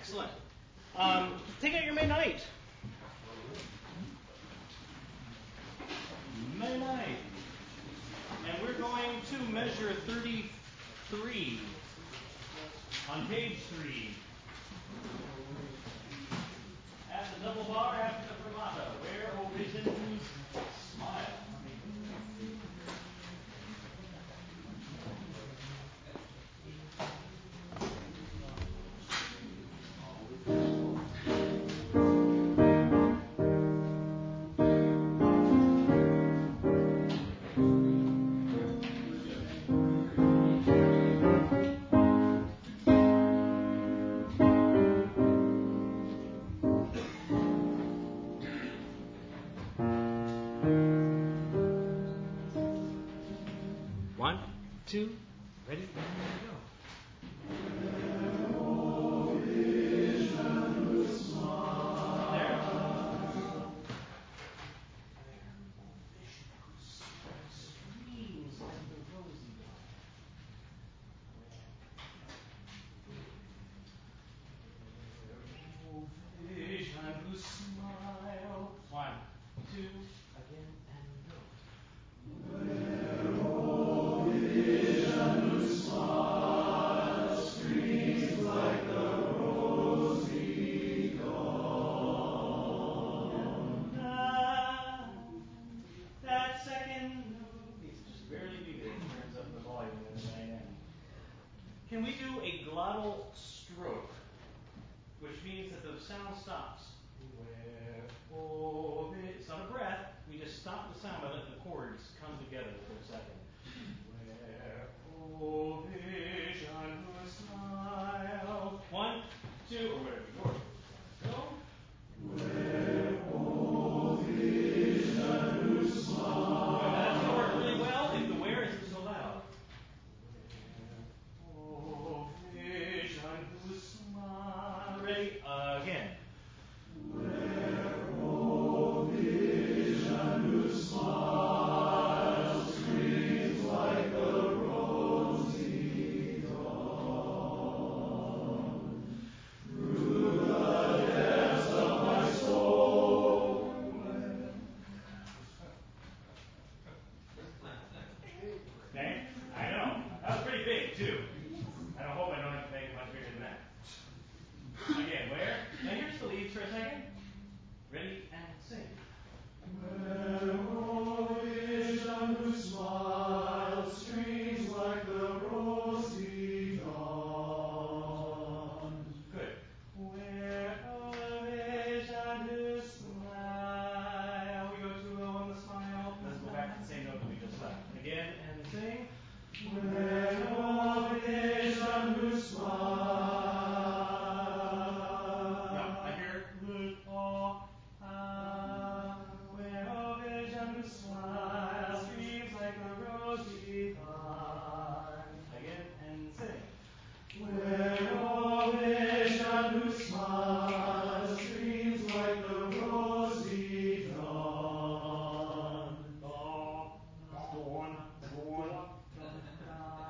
Excellent. Take out your Mennonite. Mennonite. And we're going to measure 33 on page 3. At the double bar after the fermata, where O visions smile. One, two, ready, and go. Smile. One, two, again, and go. That second note needs to just barely be there. It turns up the volume in the dynamic. Can we do a glottal stroke, which means that the sound stops? It's not a breath. We just stop the sound by letting the chords come together for a second. Vision smile. One, two, or whatever yours is. Go. That's going to work really well if the where isn't so loud. Vision smile. Ready? Again. Okay? I know. That was pretty big, too. I don't hope I don't have to make it much bigger than that. Again, where? Now here's the leads for a second. Ready and sing. Where O vision who smiles, streams like the rosy dawn. Good. Where O vision who smile. We go too low on the smile. Let's go back to the same note that we just left. Again and sing. Where O vision who smiles. No, I hear where O vision who smiles, streams like the rosy dawn. Again and sing. Where O vision who smiles, streams like the rosy dawn. Dawn, dawn, dawn.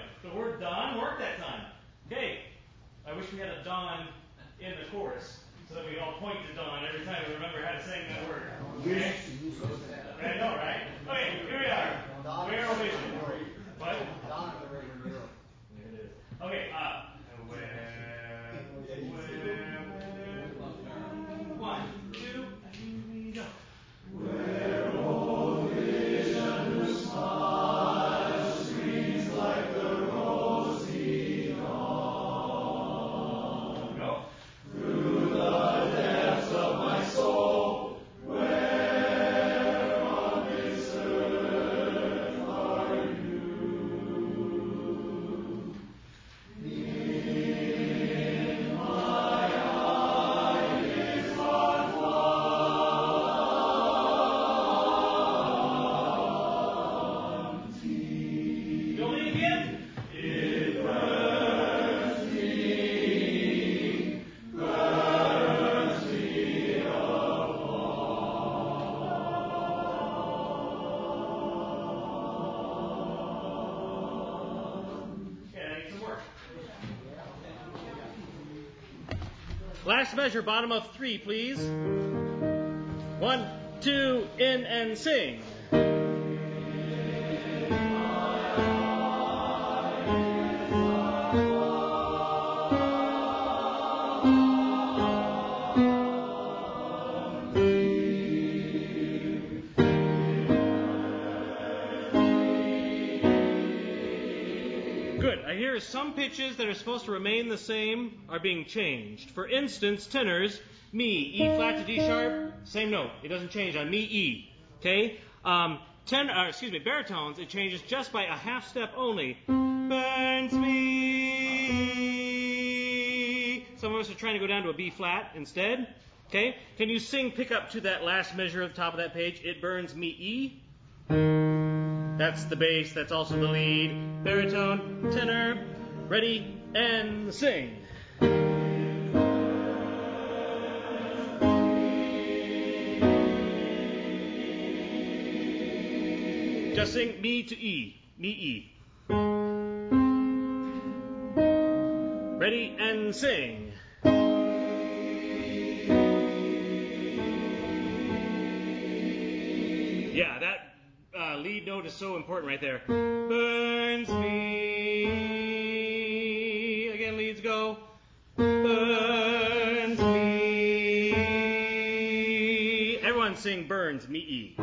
The word dawn worked that time. Okay. I wish we had a dawn in the chorus so that we all point to dawn every time we remember how to sing that word. Okay? I know, right? Okay, here we are. Where omission? What? Dawn of the river Europe. There it is. Okay, where. 1, 2, here we go. Where old vision the smile streams like the rosy dawn. Go. Through the depths of my soul, where on this earth are you? In my eye is but one tear. Building again. It burns me apart. Okay, I need some work. Last measure, bottom of 3, please. 1, 2, in and sing. Good. I hear some pitches that are supposed to remain the same are being changed. For instance, tenors, mi, E flat to D sharp, same note. It doesn't change on mi, E. Okay? Baritones, it changes just by a half step only. Burns me. Some of us are trying to go down to a B flat instead. Okay? Can you pick up to that last measure at the top of that page? It burns me, E. That's the bass, that's also the lead. Baritone, tenor, ready, and sing. Just sing mi to E, mi, E. Ready, and sing. Yeah, that lead note is so important right there. Burns me. Again, leads go. Burns me. Everyone sing burns me. E.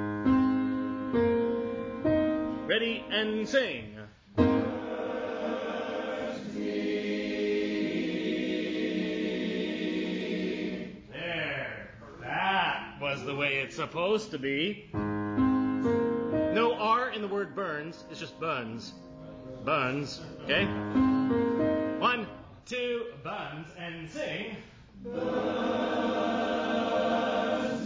Ready and sing. Burns me. There. That was the way it's supposed to be. No R in the word burns. It's just buns. Buns. Okay? 1, 2, buns, and sing. Burns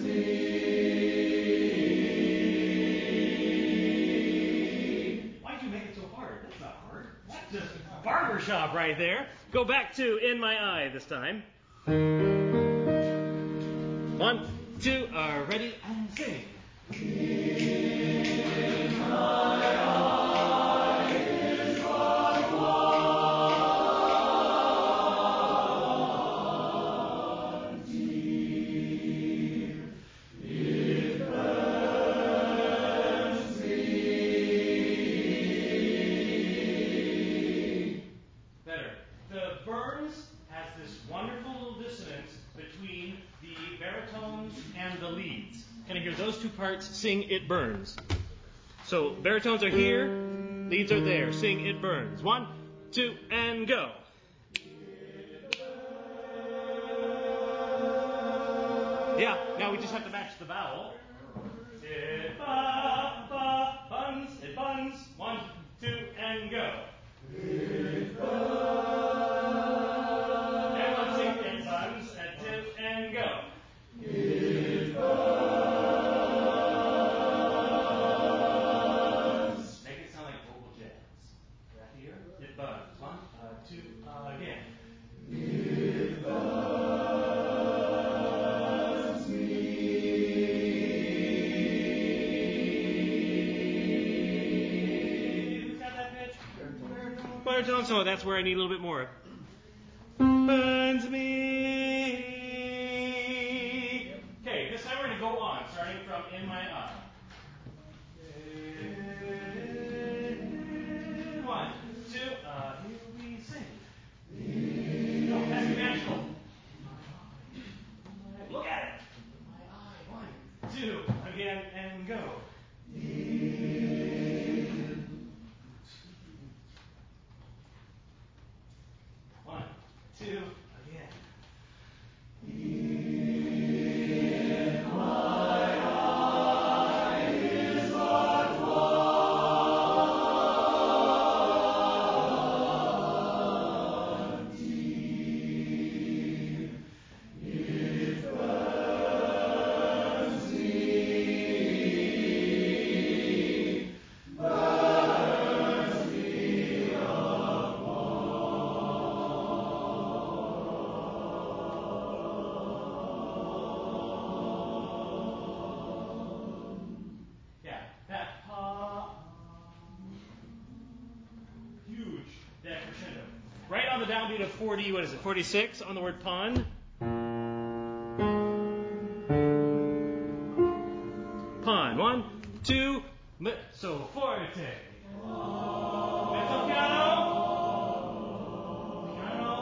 me. Why'd you make it so hard? That's not hard. That's just barbershop right there. Go back to in my eye this time. 1, 2, ready, and sing. In my eye is but one tear. It burns me. Better. The burns has this wonderful little dissonance between the baritones and the leads. Can I hear those two parts sing It Burns? So baritones are here, leads are there. Sing It Burns. 1, 2, and go. Yeah, now we just have to match the vowel. It buns, it buns. 1, 2, and go. It buns. Everyone sing It Buns at 2 and go. It buns. Make it sound like vocal jazz. Right here. It buns. 1, 2, again. It buns me. Who's got that pitch? baritone, so that's where I need a little bit more. Burns me. Okay, this time we're going to go on, starting from In My Eye. 1, 2, here we sing. No, that's natural. Look at it. My eye. 1, 2, again, and go. 1, 2, again. Right on the downbeat of 40, what is it, 46 on the word pond. Pond. 1, 2, so forte. Mezzo piano. Piano.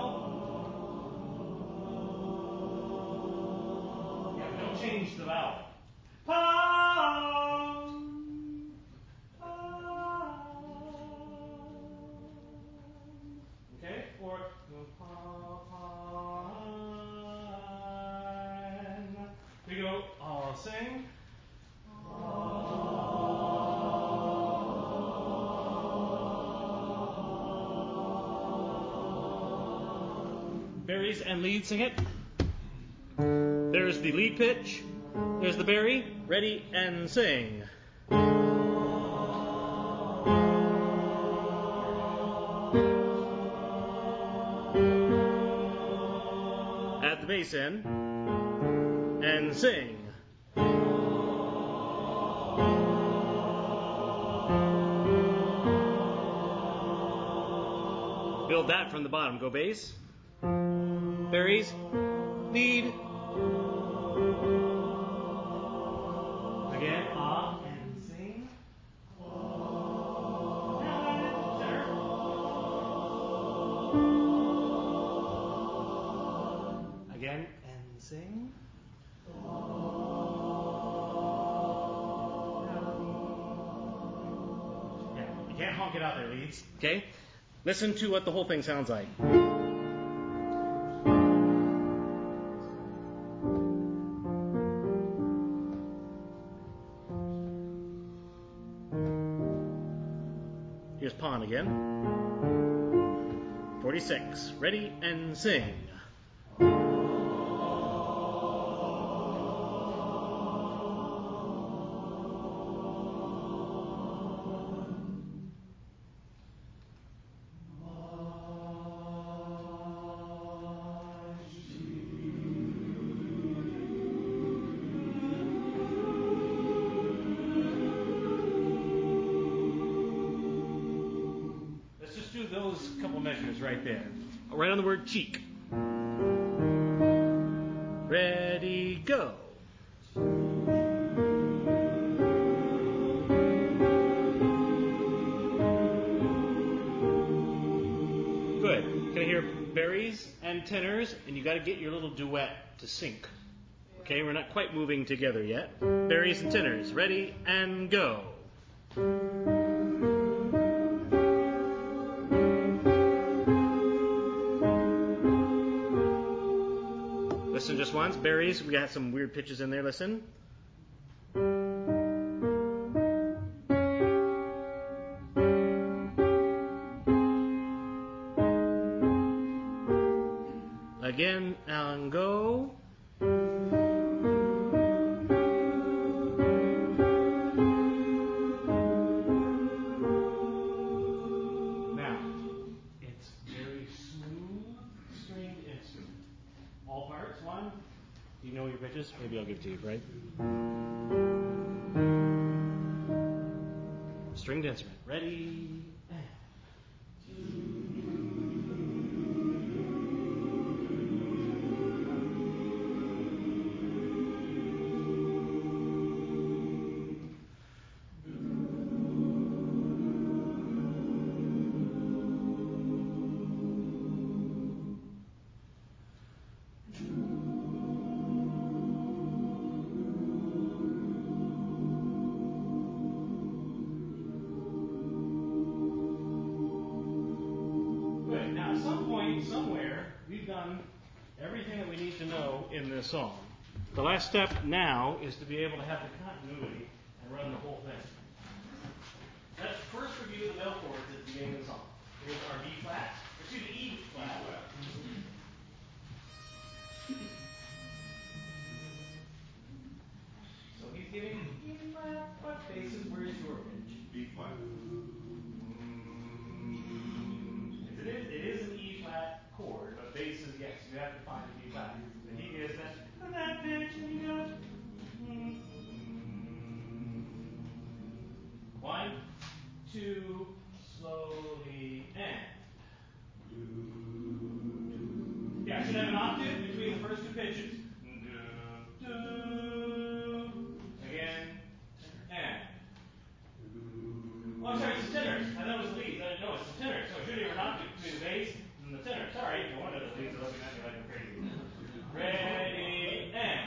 Yeah, we don't change the vowel. Pond. Okay, or we go, all sing. Berries and lead, sing it. There's the lead pitch. There's the berry. Ready and sing. At the bass end and sing. Build that from the bottom. Go bass, berries, lead. Again, and sing. Again, and sing. Yeah, you can't honk it out there, leads. Okay? Listen to what the whole thing sounds like. Here's pawn again. 46. Ready and sing. Those couple measures right there. Right on the word cheek. Ready, go. Good. Can I hear berries and tenors? And you got to get your little duet to sync. Okay, we're not quite moving together yet. Berries and tenors. Ready and go. Listen just once. Berries. We got some weird pitches in there. Listen. Again, and go. Now, it's very smooth, stringed instrument. All parts. 1. You know your pitches? Maybe I'll give it to you, right? Stringed instrument. Ready? And 2. hopefully somewhere we've done everything that we need to know in this song. The last step now is to be able to have the continuity and run the whole thing. Let's first review the bell chords at the beginning of the song. Here's our B flat, excuse me, E flat. So he's giving E flat, what bases, where is your pitch? B flat. It is an E flat chord, but bases, yes, you have to find the B flat. And he gives that pitch, and he goes. 1, 2, slowly, and. Yeah, I should have an octave between the first two pitches. Again, and. Oh, I'm sorry, it's the tenors. I thought it was the leads. No, it's the tenors. So I should have an octave between the bass and the tenor. Sorry, no wonder the leads are looking at me like I'm crazy. Ready, and.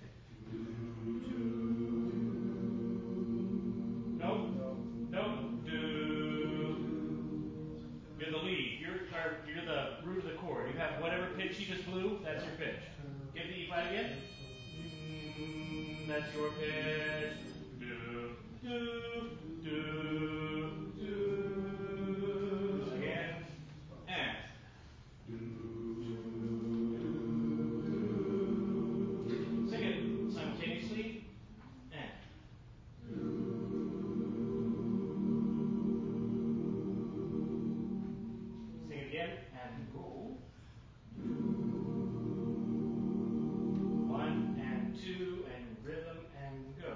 Nope. Do. You're the lead. You're the root of the chord. You have whatever pitch you just blew, that's your pitch. Give the E flat again. That's your pitch. Do, do, do, do. Again. And. Sing it simultaneously. And. Sing it again. And go. 1 and 2 and rhythm and go.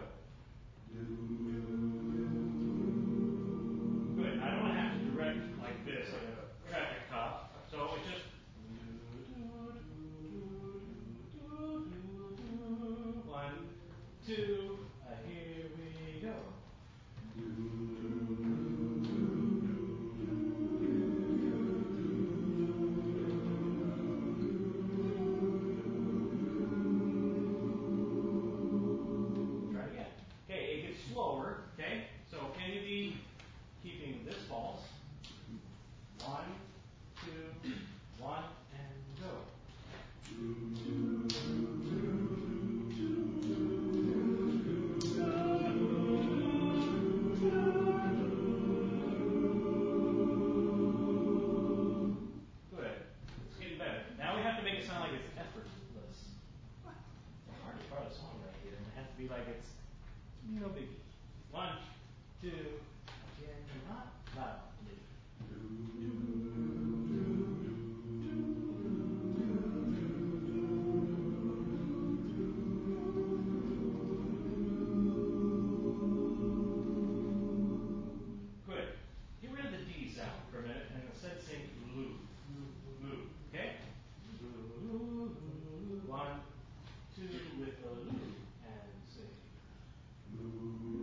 Good. I don't have to direct like this, like a traffic cop. So it's just 1, 2, here we go. Try it again. Okay, it gets slower. Okay, so can you be keeping this pulse? 1, 2, 1, and go. Good. It's getting better. Now we have to make it sound like it's effortless. The hardest part of the song right here, and it has to be like it's no biggie. 1, 2, again, not loudly. Good. Get rid of the D sound for a minute and instead sing loo. Loo. Okay? 1, 2 with the loo and sing.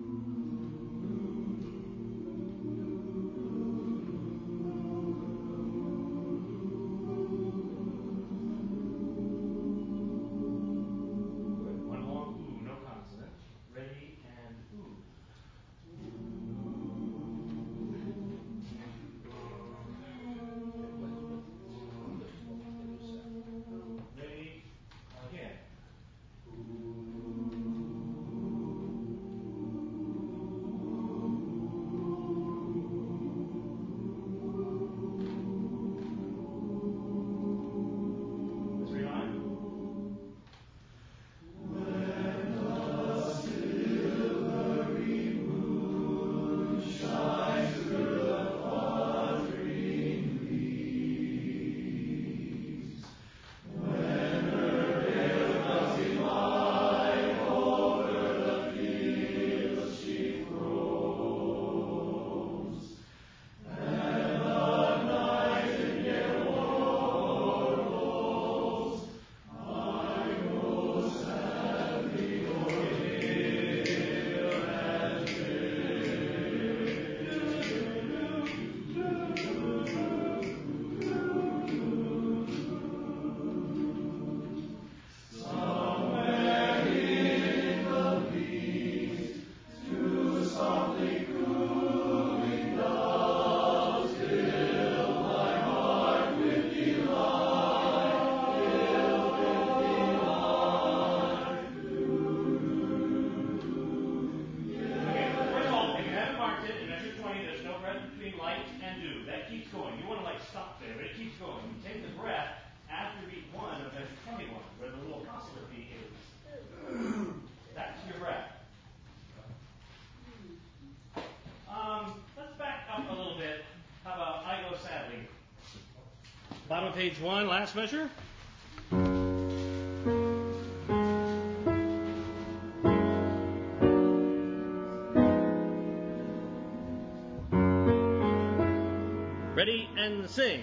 keeps going. You want to like stop there, but it keeps going. You take the breath after beat 1 of measure 21, where the little apostrophe is. That's your breath. Let's back up a little bit. How about I go sadly? Bottom of page 1, last measure. Ready and sing.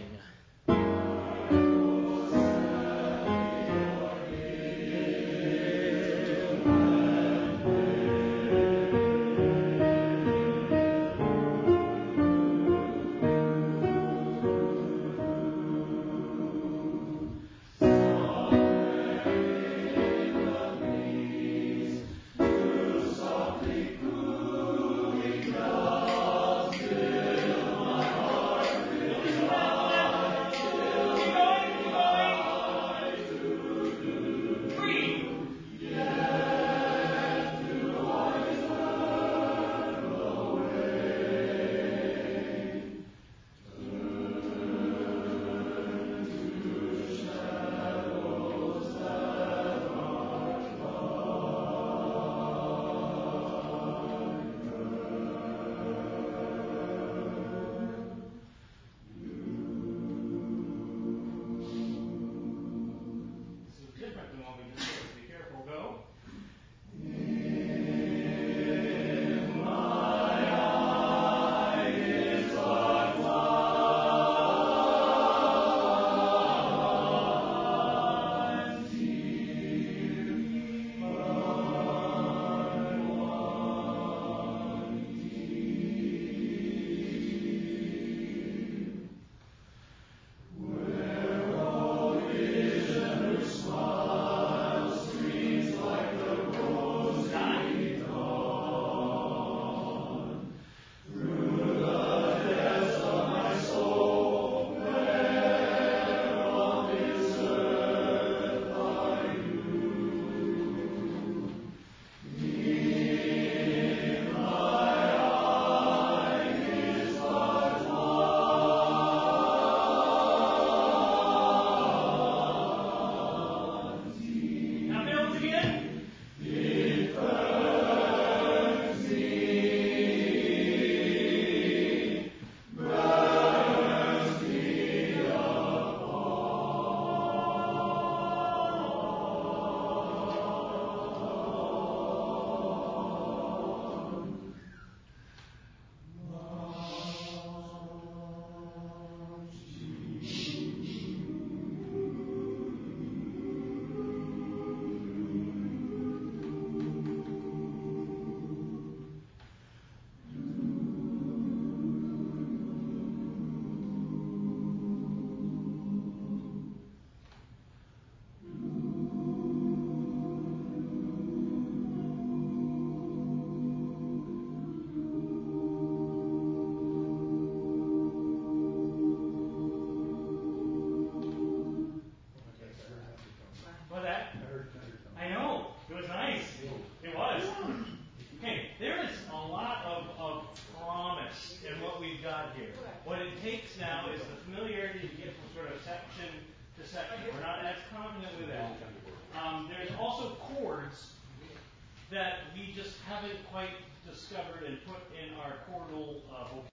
That we just haven't quite discovered and put in our chordal